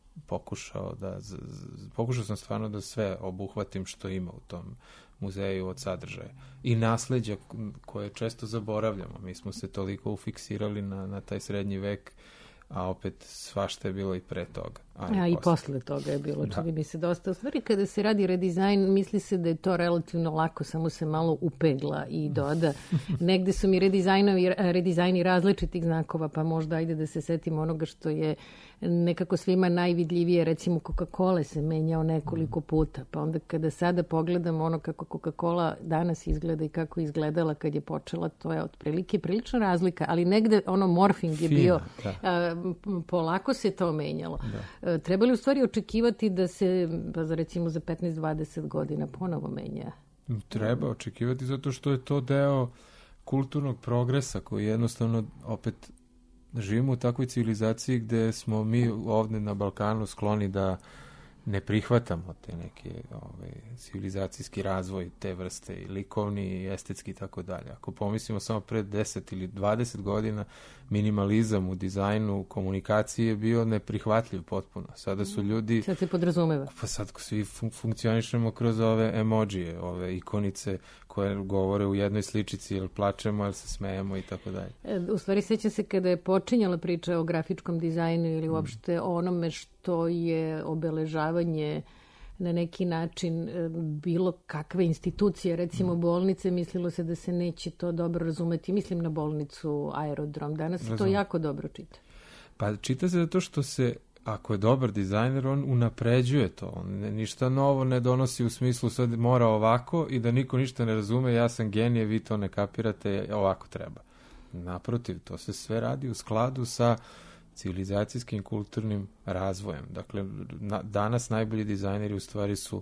pokušao da, z, z, pokušao sam stvarno da sve obuhvatim što ima u tom muzeju od sadržaja. I nasleđa koje često zaboravljamo. Mi smo se toliko ufiksirali na, na taj srednji vek, a opet svašta je bilo i pre toga. A, a i posle toga je bilo, čini mi se dosta. U stvari, kada se radi redizajn, misli se da je to relativno lako, samo se malo upegla i doda. Negde su mi redizajnovi, redizajni različitih znakova, pa možda ajde da se setimo onoga što je nekako svima najvidljivije, recimo Coca-Cola se menjao nekoliko puta, pa onda kada sada pogledamo ono kako Coca-Cola danas izgleda i kako je izgledala kad je počela, to je otprilike prilična razlika, ali negde ono morfing je Fina, bio, a, polako se to menjalo. Da. Treba li u stvari očekivati da se, pa za recimo za petnaest dvadeset godina ponovo menja? Treba očekivati zato što je to deo kulturnog progresa koji jednostavno opet živimo u takvoj civilizaciji gde smo mi ovde na Balkanu skloni da ne prihvatamo te neke ovaj, civilizacijski razvoj te vrste i likovni i estetski i tako dalje. Ako pomislimo samo pre deset ili dvadeset godina, minimalizam u dizajnu, u komunikaciji je bio neprihvatljiv potpuno. Sada su ljudi... Sad se podrazumeva. Pa sad svi fun- funkcionišemo kroz ove emodžije, ove ikonice koje govore u jednoj sličici, jel plačemo, jel se smejemo i tako dalje. U stvari sećam se kada je počinjala priča o grafičkom dizajnu ili uopšte o onome što je obeležavanje na neki način bilo kakve institucije, recimo bolnice, mislilo se da se neće to dobro razumeti. Mislim na bolnicu Aerodrom. Danas se to jako dobro čita. Pa čita se zato što se, ako je dobar dizajner, on unapređuje to. On ništa novo ne donosi u smislu sad mora ovako i da niko ništa ne razume, ja sam genije, vi to ne kapirate, ovako treba. Naprotiv, to se sve radi u skladu sa civilizacijskim kulturnim razvojem. Dakle, na, danas najbolji dizajneri u stvari su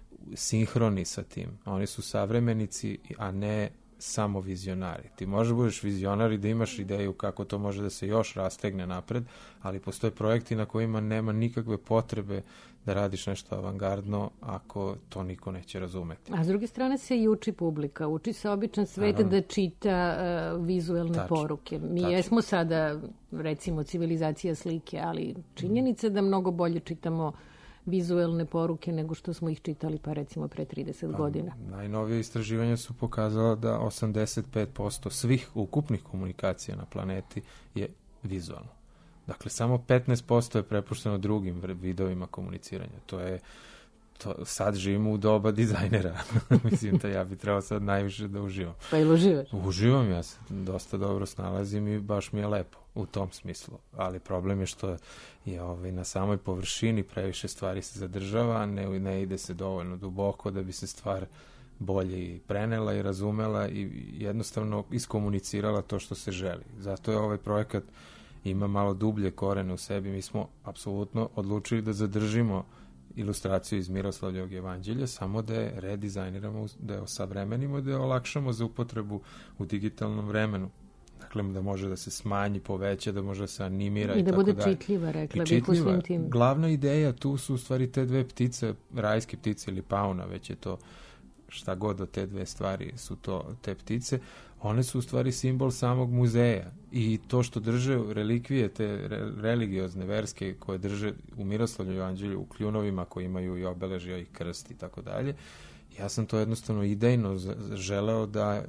sinhroni sa tim. Oni su savremenici, a ne samo vizionari. Ti možeš budeš vizionar i da imaš ideju kako to može da se još rastegne napred, ali postoje projekti na kojima nema nikakve potrebe da radiš nešto avangardno ako to niko neće razumeti. A s druge strane se i uči publika. Uči se običan svet Naravno. da čita uh, vizuelne Tačno. poruke. Mi Tačno. jesmo sada, recimo, civilizacija slike, ali činjenica da mnogo bolje čitamo vizuelne poruke nego što smo ih čitali, pa recimo pre trideset godina. Najnovije istraživanja su pokazala da osamdeset pet posto svih ukupnih komunikacija na planeti je vizualno. Dakle, samo petnaest posto je prepušteno drugim vidovima komuniciranja. To je, to, sad živimo u doba dizajnera. Mislim da ja bi trebao sad najviše da uživam. Pa ili uživaš? Uživam, ja se dosta dobro snalazim i baš mi je lepo u tom smislu. Ali problem je što je ovaj, na samoj površini previše stvari se zadržava, ne, ne ide se dovoljno duboko da bi se stvar bolje prenela i razumela i jednostavno iskomunicirala to što se želi. Zato je ovaj projekat ima malo dublje korene u sebi. Mi smo apsolutno odlučili da zadržimo ilustraciju iz Miroslavljevog evanđelja, samo da je redizajniramo, da je osavremenimo, da je olakšamo za upotrebu u digitalnom vremenu. Dakle, da može da se smanji, poveća, da može da se animira i, i da tako bude dalje. čitljiva, rekla I bih u svim tim. Glavna ideja tu su u stvari te dve ptice, rajske ptice ili pauna, već je to šta god od te dve stvari su to te ptice, one su u stvari simbol samog muzeja i to što drže relikvije, te re, religiozne, verske koje drže u Miroslavlju evanđelju, u kljunovima koji imaju i obeležja i krst i tako dalje. Ja sam to jednostavno idejno želeo da,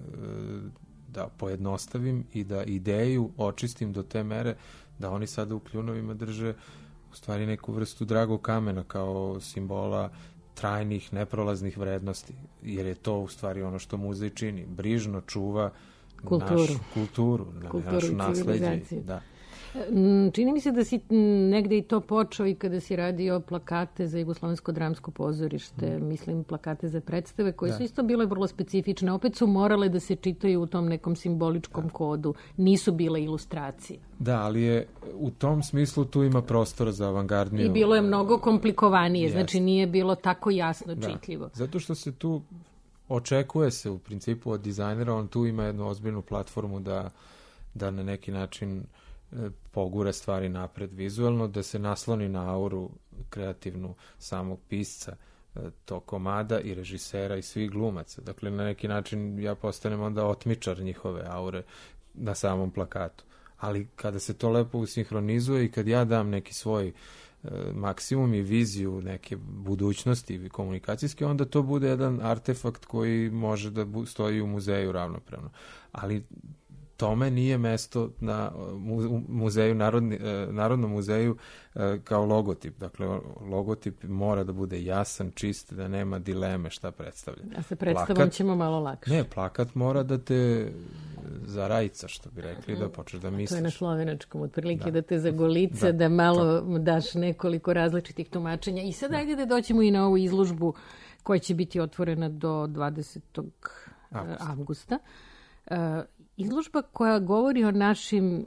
da pojednostavim i da ideju očistim do te mere da oni sada u kljunovima drže u stvari neku vrstu dragog kamena kao simbola trajnih, neprolaznih vrednosti, jer je to u stvari ono što muzej čini. Brižno čuva kulturu, našu kulturu, kulturu našu nasleđe. Da. Čini mi se da si negde i to počeo i kada si radio plakate za Jugoslovensko dramsko pozorište, mm. mislim plakate za predstave, koje da. su isto bile vrlo specifične. Opet su morale da se čitaju u tom nekom simboličkom da. kodu. Nisu bile ilustracije. Da, ali je u tom smislu tu ima prostora za avangardniju. I bilo je mnogo komplikovanije, yes. znači nije bilo tako jasno da. čitljivo. Zato što se tu očekuje se u principu od dizajnera, on tu ima jednu ozbiljnu platformu da, da na neki način pogure stvari napred vizualno, da se nasloni na auru kreativnu samog pisca tog komada i režisera i svih glumaca. Dakle, na neki način ja postanem onda otmičar njihove aure na samom plakatu. Ali kada se to lepo usinhronizuje i kad ja dam neki svoj e, maksimum i viziju neke budućnosti komunikacijske, onda to bude jedan artefakt koji može da bu, stoji u muzeju ravnopravno. Ali tome nije mesto na muzeju, narodni, Narodnom muzeju kao logotip. Dakle, logotip mora da bude jasan, čist, da nema dileme šta predstavlja. A sa predstavom plakat, ćemo malo lakše. Ne, plakat mora da te zarajca, što bi rekli, da počneš da misliš. To je na slovenačkom, otprilike da, da te zagolice, da, da malo to. daš nekoliko različitih tumačenja. I sad ajde da doćemo i na ovu izložbu koja će biti otvorena do dvadesetog avgusta. Uh, Izložba koja govori o našim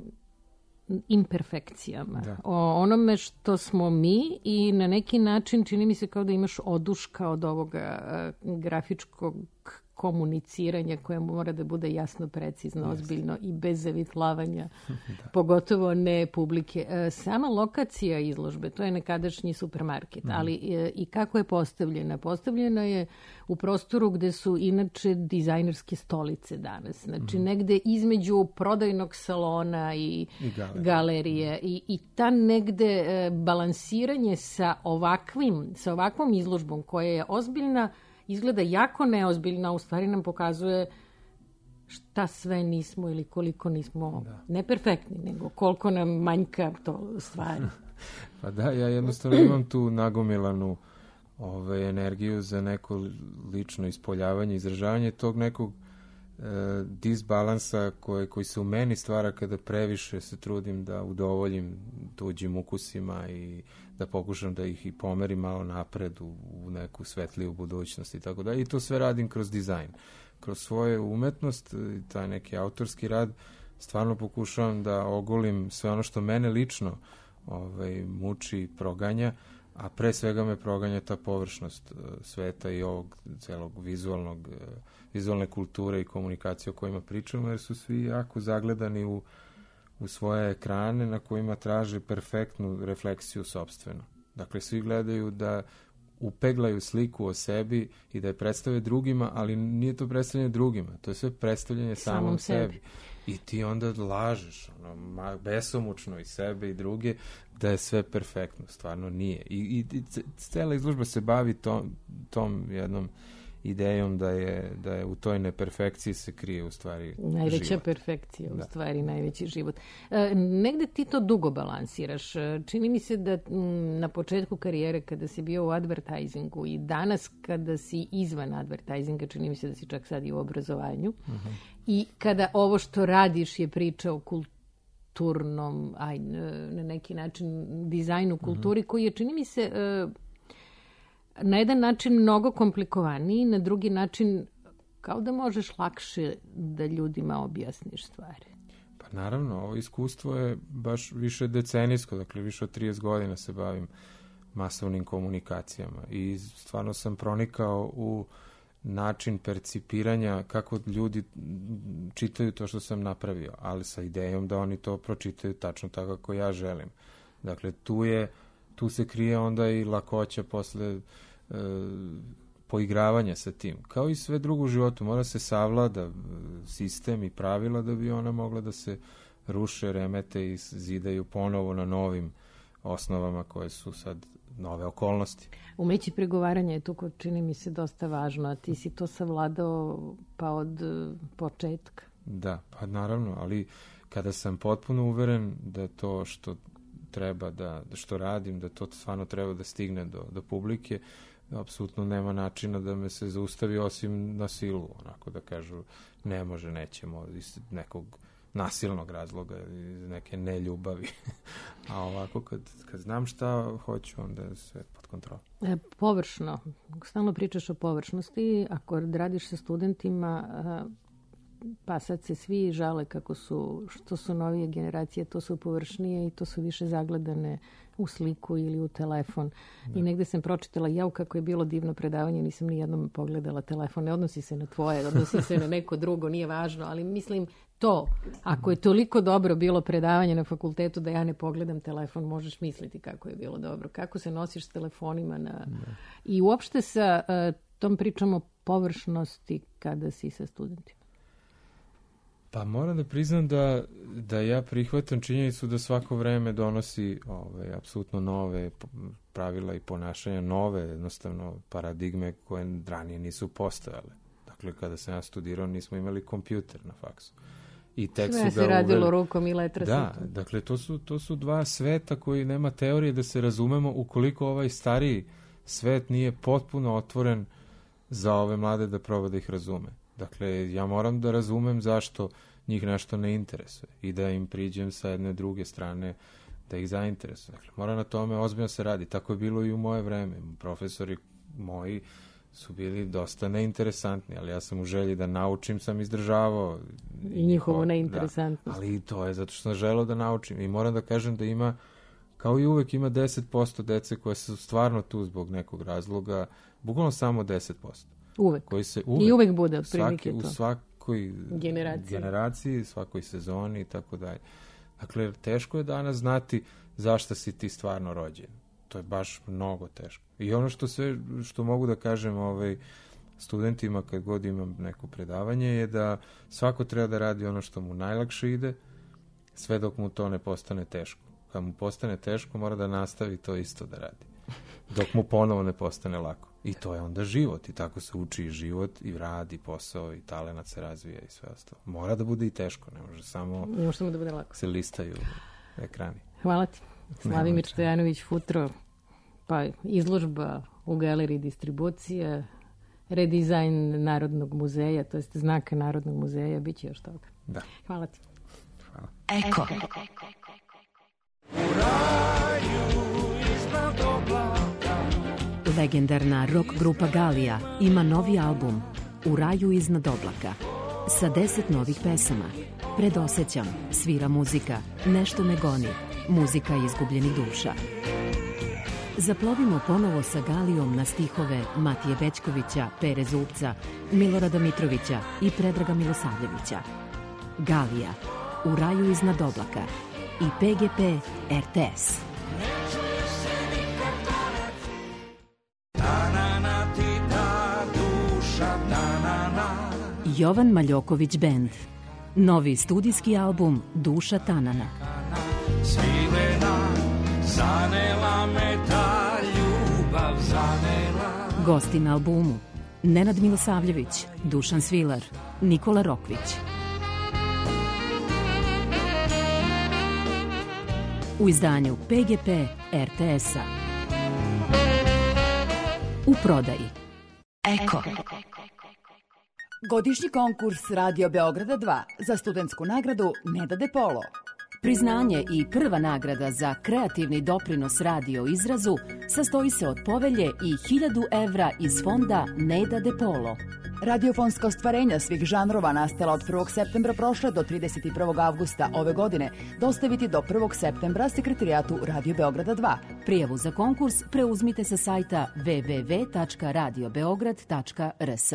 imperfekcijama, da. o onome što smo mi i na neki način čini mi se kao da imaš oduška od ovoga uh, grafičkog komuniciranja koje mora da bude jasno, precizno, yes. ozbiljno i bez zavitlavanja, pogotovo ne publike. Sama lokacija izložbe, to je nekadašnji supermarket, mm. ali i kako je postavljena? Postavljena je u prostoru gde su inače dizajnerske stolice danas. Znači mm. negde između prodajnog salona i, I galerije. galerije. I, i ta negde balansiranje sa ovakvim, sa ovakvom izložbom koja je ozbiljna, izgleda jako neozbiljna, u stvari nam pokazuje šta sve nismo ili koliko nismo da. ne perfektni, nego koliko nam manjka to stvari. Pa da, ja jednostavno imam tu nagomilanu ove, energiju za neko lično ispoljavanje, izražavanje tog nekog e, disbalansa koje, koji se u meni stvara kada previše se trudim da udovoljim tuđim ukusima i da pokušam da ih i pomerim malo napred u, u neku svetliju budućnost i tako da. I to sve radim kroz dizajn. Kroz svoju umetnost, taj neki autorski rad, stvarno pokušavam da ogolim sve ono što mene lično ovaj, muči, proganja, a pre svega me proganja ta površnost sveta i ovog celog vizualnog, vizualne kulture i komunikacije o kojima pričamo, jer su svi jako zagledani u u svoje ekrane na kojima traže perfektnu refleksiju sopstvenu. Dakle, svi gledaju da upeglaju sliku o sebi i da je predstave drugima, ali nije to predstavljanje drugima, to je sve predstavljanje samom, samom sebi. sebi. I ti onda lažeš ono, besomučno i sebe i druge da je sve perfektno, stvarno nije. I, i, i cela izložba se bavi tom, tom jednom idejom da je, da je u toj neperfekciji se krije u stvari najveća život. perfekcija, u Da. stvari najveći život. E, negde ti to dugo balansiraš. E, Čini mi se da m, na početku karijere kada si bio u advertisingu i danas kada si izvan advertisinga, čini mi se da si čak sad i u obrazovanju, i kada ovo što radiš je priča o kulturnom, aj, na neki način dizajnu kulturi, koji je, čini mi se, e, na jedan način mnogo komplikovaniji, na drugi način kao da možeš lakše da ljudima objasniš stvari. Pa naravno, ovo iskustvo je baš više decenijsko, dakle više od trideset godina se bavim masovnim komunikacijama i stvarno sam pronikao u način percipiranja kako ljudi čitaju to što sam napravio, ali sa idejom da oni to pročitaju tačno tako kako ja želim. Dakle, tu je tu se krije onda i lakoća posle e, poigravanja sa tim. Kao i sve drugo u životu, mora se savlada sistem i pravila da bi ona mogla da se ruše, remete i zidaju ponovo na novim osnovama koje su sad nove okolnosti. Umeći pregovaranja je tu, ko čini mi se, dosta važno, a ti si to savladao pa od e, početka. Da, pa naravno, ali kada sam potpuno uveren da to što treba da, da što radim, da to stvarno treba da stigne do, do publike, apsolutno nema načina da me se zaustavi osim na silu, onako da kažu ne može, nećemo, iz nekog nasilnog razloga, iz neke neljubavi. A ovako, kad, kad znam šta hoću, onda je sve pod kontrolom. E, površno, stalno pričaš o površnosti, ako radiš sa studentima, pa sad se svi žale kako su, što su novije generacije, to su površnije i to su više zagledane u sliku ili u telefon. Da. I negde sam pročitala, jao kako je bilo divno predavanje, nisam ni jednom pogledala telefon, ne odnosi se na tvoje, odnosi se na neko drugo, nije važno, ali mislim to, ako je toliko dobro bilo predavanje na fakultetu da ja ne pogledam telefon, možeš misliti kako je bilo dobro, kako se nosiš s telefonima na... Da. I uopšte sa uh, tom pričamo površnosti kada si sa studentima. Pa moram da priznam da, da ja prihvatam činjenicu da svako vreme donosi ove, apsolutno nove pravila i ponašanja, nove jednostavno paradigme koje ranije nisu postojale. Dakle, kada sam ja studirao nismo imali kompjuter na faksu. I tek sve su se radilo uveli... rukom i letra. Da, dakle, to su, to su dva sveta koji nema teorije da se razumemo ukoliko ovaj stariji svet nije potpuno otvoren za ove mlade da proba da ih razume. Dakle, ja moram da razumem zašto njih nešto ne interesuje i da im priđem sa jedne druge strane da ih zainteresuje. Dakle, mora na tome ozbiljno se radi. Tako je bilo i u moje vreme. Profesori moji su bili dosta neinteresantni, ali ja sam u želji da naučim, sam izdržavao. I njihovo neinteresantnost. Da, ali to je zato što sam želeo da naučim. I moram da kažem da ima, kao i uvek, ima deset posto dece koje su stvarno tu zbog nekog razloga, bukvalno samo deset posto. Uvek. Koji se uvek, I uvek bude otprilike to. U svakoj generaciji, generaciji svakoj sezoni i tako dalje. Dakle, teško je danas znati zašto si ti stvarno rođen. To je baš mnogo teško. I ono što sve, što mogu da kažem ovaj, studentima kad god imam neko predavanje je da svako treba da radi ono što mu najlakše ide, sve dok mu to ne postane teško. Kad mu postane teško, mora da nastavi to isto da radi. Dok mu ponovo ne postane lako. I to je onda život. I tako se uči i život, i rad, i posao, i talenat se razvija i sve ostalo. Mora da bude i teško. Ne može samo, ne može samo da bude lako. Se listaju ekrani. Hvala ti. Slavimir Stojanović Futro, pa izložba u galeriji distribucije, redizajn Narodnog muzeja, to jest znaka Narodnog muzeja, bit će još toga. Da. Hvala ti. Hvala. Eko. Legendarna rock grupa Galija ima novi album U raju iznad oblaka sa deset novih pesama. Predosećam, svira muzika, nešto me goni, muzika izgubljenih duša. Zaplovimo ponovo sa Galijom na stihove Matije Bećkovića, Pere Zupca, Milorada Mitrovića i Predraga Milosavljevića. Galija, U raju iznad oblaka i P G P R T S. Jovan Maljoković Band. Novi studijski album Duša Tanana. Svilena, zanela me ta ljubav, zanela. Gosti na albumu Nenad Milosavljević, Dušan Svilar, Nikola Rokvić. U izdanju P G P R T S-a. U prodaji Eko. Godišnji konkurs Radio Beograda dva za studentsku nagradu Neda De Polo. Priznanje i prva nagrada za kreativni doprinos radio izrazu sastoji se od povelje i hiljadu evra iz fonda Neda De Polo. Radiofonska ostvarenja svih žanrova nastala od prvog septembra prošle do trideset prvog avgusta ove godine dostaviti do prvog septembra sekretarijatu Radio Beograda dva. Prijavu za konkurs preuzmite sa sajta w w w tačka radio beograd tačka r s.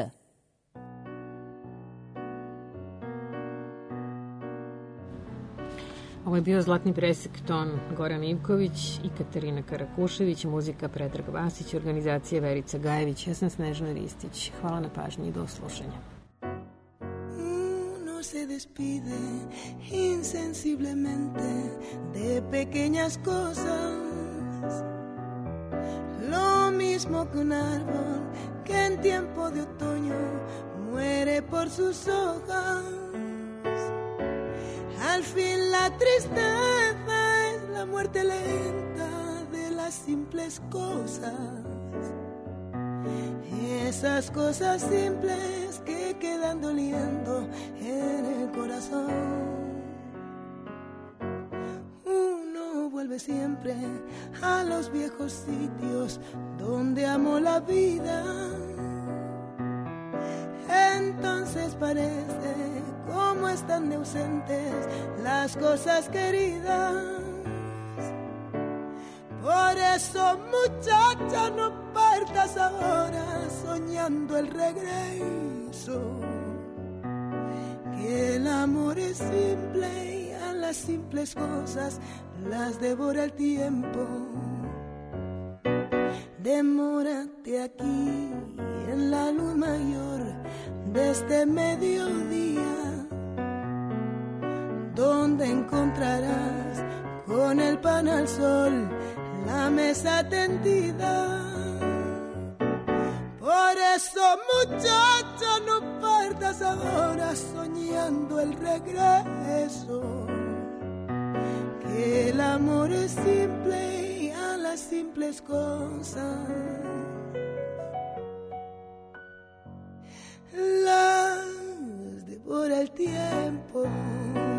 Ovo je bio Zlatni presek, ton Goran Ivković i Katarina Karakušević, muzika Predrag Vasić, organizacija Verica Gajević, ja sam Snežana Ristić. Hvala na pažnji i do slušanja. Uno se despide insensiblemente de pequeñas cosas, lo mismo que un árbol que en tiempo de otoño muere por sus hojas. Al fin la tristeza es la muerte lenta de las simples cosas. Esas cosas simples que quedan doliendo en el corazón. Uno vuelve siempre a los viejos sitios donde amó la vida. Entonces parece como están de ausentes las cosas queridas. Por eso, muchacha, no partas ahora soñando el regreso, que el amor es simple y a las simples cosas las devora el tiempo. Demórate aquí en la luz mayor de este mediodía, donde encontrarás con el pan al sol la mesa tendida. Por eso, muchacha, no partas ahora soñando el regreso, que el amor es simple y a las simples cosas las devora el tiempo.